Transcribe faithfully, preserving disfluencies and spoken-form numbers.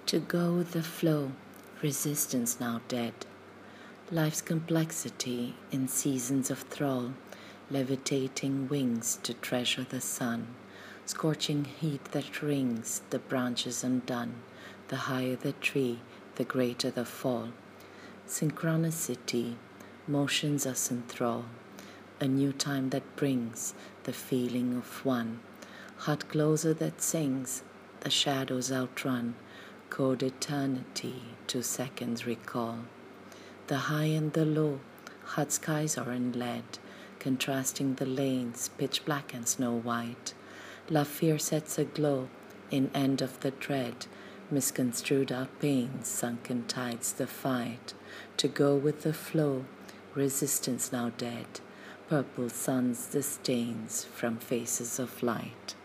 To go with the flow, resistance now dead. Life's complexity in seasons of thrall, levitating wings to treasure the sun, scorching heat that rings the branches undone. The higher the tree, the greater the fall. Synchronicity motions us in thrall, a new time that brings the feeling of one. Heart closer that sings, the shadows outrun, code eternity to seconds recall. The high and the low, hot skies are in lead, contrasting the lanes, pitch black and snow white. Love fear sets aglow in end of the dread, misconstrued our pains, sunken tides the fight. To go with the flow, resistance now dead, purple suns the stains from faces of light.